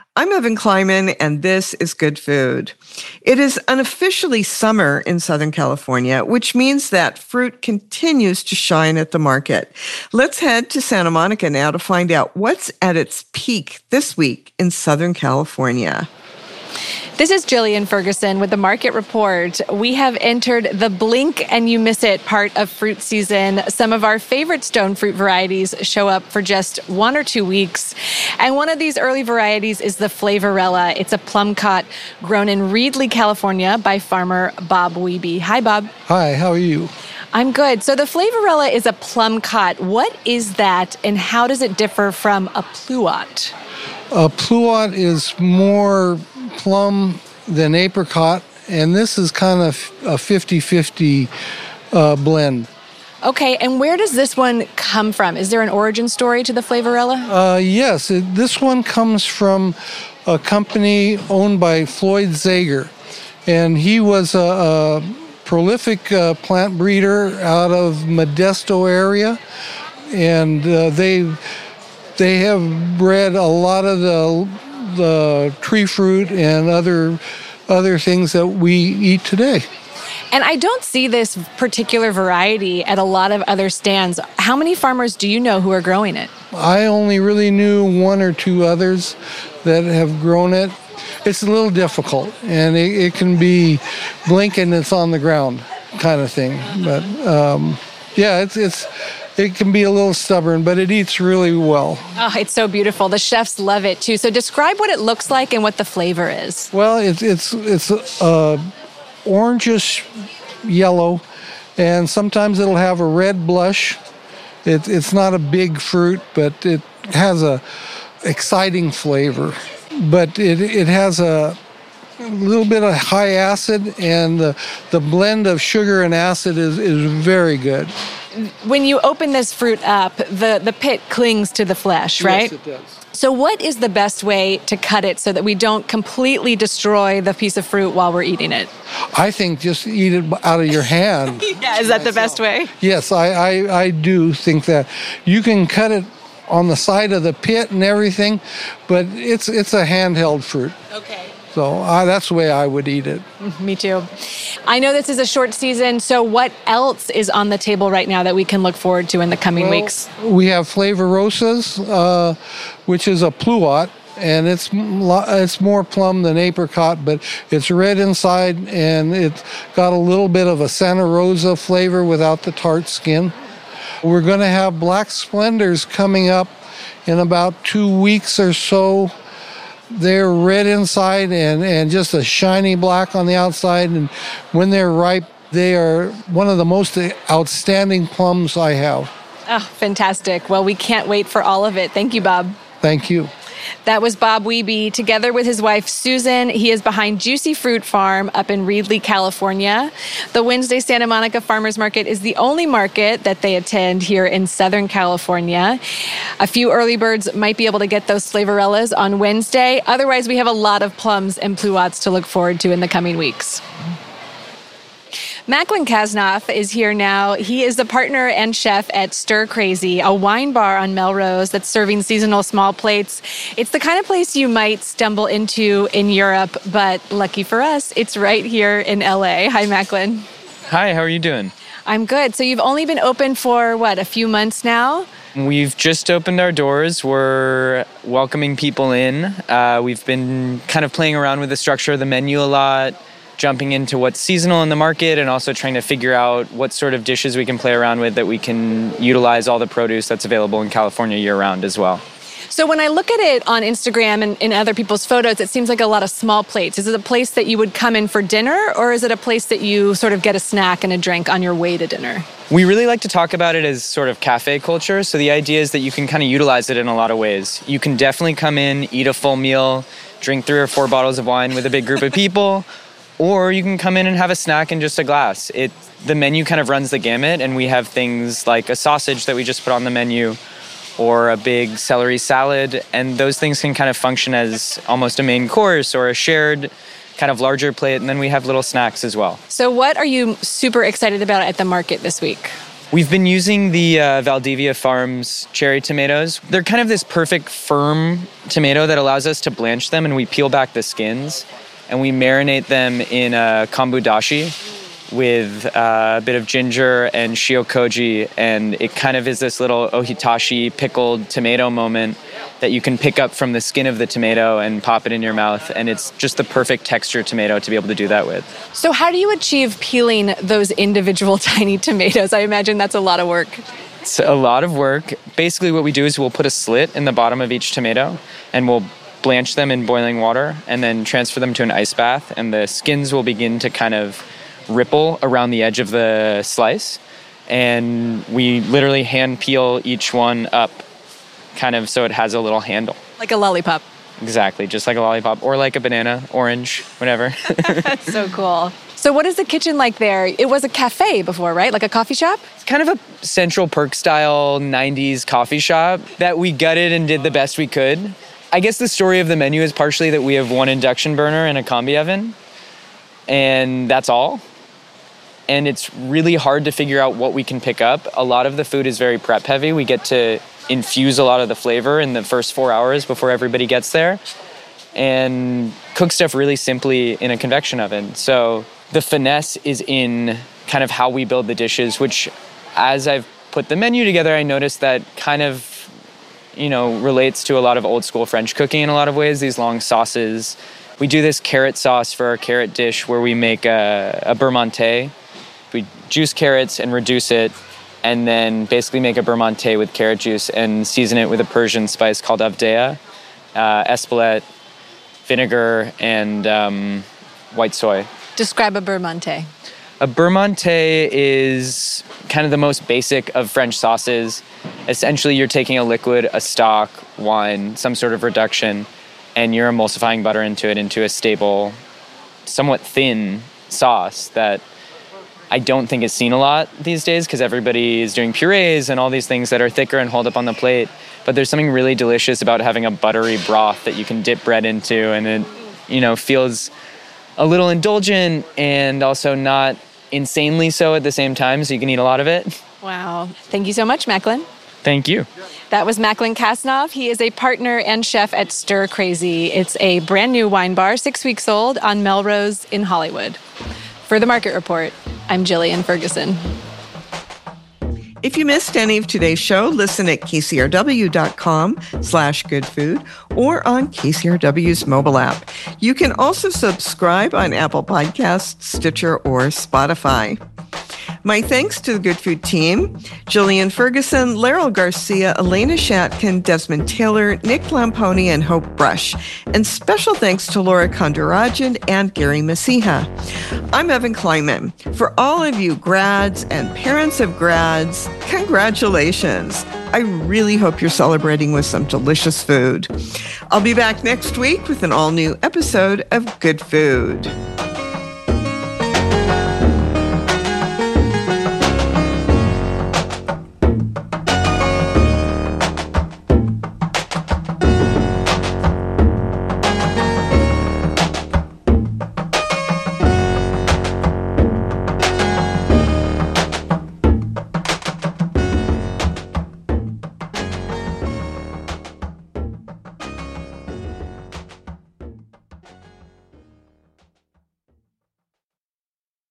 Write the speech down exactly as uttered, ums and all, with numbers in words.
I'm Evan Kleiman, and this is Good Food. It is unofficially summer in Southern California, which means that fruit continues to shine at the market. Let's head to Santa Monica now to find out what's at its peak this week in Southern California. This is Jillian Ferguson with the Market Report. We have entered the blink and you miss it part of fruit season. Some of our favorite stone fruit varieties show up for just one or two weeks. And one of these early varieties is the Flavorella. It's a plum cot grown in Reedley, California by farmer Bob Wiebe. Hi, Bob. Hi, how are you? I'm good. So the Flavorella is a plum cot. What is that and how does it differ from a pluot? A pluot is more plum than apricot, and this is kind of a fifty-fifty uh, blend. Okay, and where does this one come from? Is there an origin story to the Flavorella? Uh, yes, it, this one comes from a company owned by Floyd Zager, and he was a, a prolific uh, plant breeder out of Modesto area, and uh, they they have bred a lot of the the tree fruit and other other things that we eat today. And I don't see this particular variety at a lot of other stands. How many farmers do you know who are growing it? I only really knew one or two others that have grown it. It's a little difficult, and it, it can be blink and it's on the ground kind of thing. But um, yeah, it's it's it can be a little stubborn, but it eats really well. Oh, it's so beautiful. The chefs love it too. So describe what it looks like and what the flavor is. Well, it's it's it's uh, orangish yellow, and sometimes it'll have a red blush. It, it's not a big fruit, but it has a exciting flavor. But it it has a little bit of high acid, and the the blend of sugar and acid is, is very good. When you open this fruit up, the, the pit clings to the flesh, right? Yes, it does. So what is the best way to cut it so that we don't completely destroy the piece of fruit while we're eating it? I think just eat it out of your hand. Yeah, is that the best way? Yes, I, I, I do think that. You can cut it on the side of the pit and everything, but it's it's a handheld fruit. Okay. So uh, that's the way I would eat it. Me too. I know this is a short season, so what else is on the table right now that we can look forward to in the coming well, weeks? We have Flavorosas, uh, which is a pluot, and it's it's more plum than apricot, but it's red inside, and it's got a little bit of a Santa Rosa flavor without the tart skin. We're going to have Black Splendors coming up in about two weeks or so. They're red inside and, and just a shiny black on the outside. And when they're ripe, they are one of the most outstanding plums I have. Oh, fantastic. Well, we can't wait for all of it. Thank you, Bob. Thank you. That was Bob Wiebe, together with his wife, Susan. He is behind Juicy Fruit Farm up in Reedley, California. The Wednesday Santa Monica Farmers Market is the only market that they attend here in Southern California. A few early birds might be able to get those Flavorellas on Wednesday. Otherwise, we have a lot of plums and pluots to look forward to in the coming weeks. Macklin Kasnoff is here now. He is the partner and chef at Stir Crazy, a wine bar on Melrose that's serving seasonal small plates. It's the kind of place you might stumble into in Europe, but lucky for us, it's right here in L A. Hi, Macklin. Hi, how are you doing? I'm good. So you've only been open for, what, a few months now? We've just opened our doors. We're welcoming people in. Uh, we've been kind of playing around with the structure of the menu a lot, jumping into what's seasonal in the market and also trying to figure out what sort of dishes we can play around with that we can utilize all the produce that's available in California year-round as well. So when I look at it on Instagram and in other people's photos, it seems like a lot of small plates. Is it a place that you would come in for dinner, or is it a place that you sort of get a snack and a drink on your way to dinner? We really like to talk about it as sort of cafe culture. So the idea is that you can kind of utilize it in a lot of ways. You can definitely come in, eat a full meal, drink three or four bottles of wine with a big group of people, or you can come in and have a snack and just a glass. It the menu kind of runs the gamut, and we have things like a sausage that we just put on the menu, or a big celery salad, and those things can kind of function as almost a main course or a shared kind of larger plate, and then we have little snacks as well. So what are you super excited about at the market this week? We've been using the uh, Valdivia Farms cherry tomatoes. They're kind of this perfect firm tomato that allows us to blanch them, and we peel back the skins and we marinate them in a kombu dashi with uh, a bit of ginger and shiokoji, and it kind of is this little ohitashi pickled tomato moment that you can pick up from the skin of the tomato and pop it in your mouth, and it's just the perfect texture tomato to be able to do that with. So how do you achieve peeling those individual tiny tomatoes? I imagine that's a lot of work. It's a lot of work. Basically what we do is we'll put a slit in the bottom of each tomato, and we'll blanch them in boiling water and then transfer them to an ice bath, and the skins will begin to kind of ripple around the edge of the slice, and we literally hand peel each one up kind of so it has a little handle. Like a lollipop. Exactly, just like a lollipop or like a banana, orange, whatever. That's so cool. So what is the kitchen like there? It was a cafe before, right? Like a coffee shop? It's kind of a Central Perk style nineties coffee shop that we gutted and did the best we could. I guess the story of the menu is partially that we have one induction burner and a combi oven, and that's all. And it's really hard to figure out what we can pick up. A lot of the food is very prep heavy. We get to infuse a lot of the flavor in the first four hours before everybody gets there, and cook stuff really simply in a convection oven. So the finesse is in kind of how we build the dishes, which as I've put the menu together, I noticed that kind of, you know, relates to a lot of old school French cooking in a lot of ways, these long sauces. We do this carrot sauce for our carrot dish where we make a, a beurre monté. We juice carrots and reduce it, and then basically make a beurre monté with carrot juice and season it with a Persian spice called avdea, uh, espelette, vinegar, and um, white soy. Describe a beurre monté. A beurre monté is kind of the most basic of French sauces. Essentially, you're taking a liquid, a stock, wine, some sort of reduction, and you're emulsifying butter into it into a stable, somewhat thin sauce that I don't think is seen a lot these days because everybody is doing purees and all these things that are thicker and hold up on the plate. But there's something really delicious about having a buttery broth that you can dip bread into, and it, you know, feels a little indulgent and also not insanely so at the same time, so you can eat a lot of it. Wow. Thank you so much, Macklin. Thank you. That was Macklin Kasnov. He is a partner and chef at Stir Crazy. It's a brand new wine bar, six weeks old, on Melrose in Hollywood. For The Market Report, I'm Jillian Ferguson. If you missed any of today's show, listen at kcrw.com slash good food or on K C R W's mobile app. You can also subscribe on Apple Podcasts, Stitcher, or Spotify. My thanks to the Good Food team, Jillian Ferguson, Laryl Garcia, Elena Shatkin, Desmond Taylor, Nick Lamponi, and Hope Brush. And special thanks to Laura Kondarajan and Gary Masiha. I'm Evan Kleinman. For all of you grads and parents of grads, congratulations. I really hope you're celebrating with some delicious food. I'll be back next week with an all-new episode of Good Food.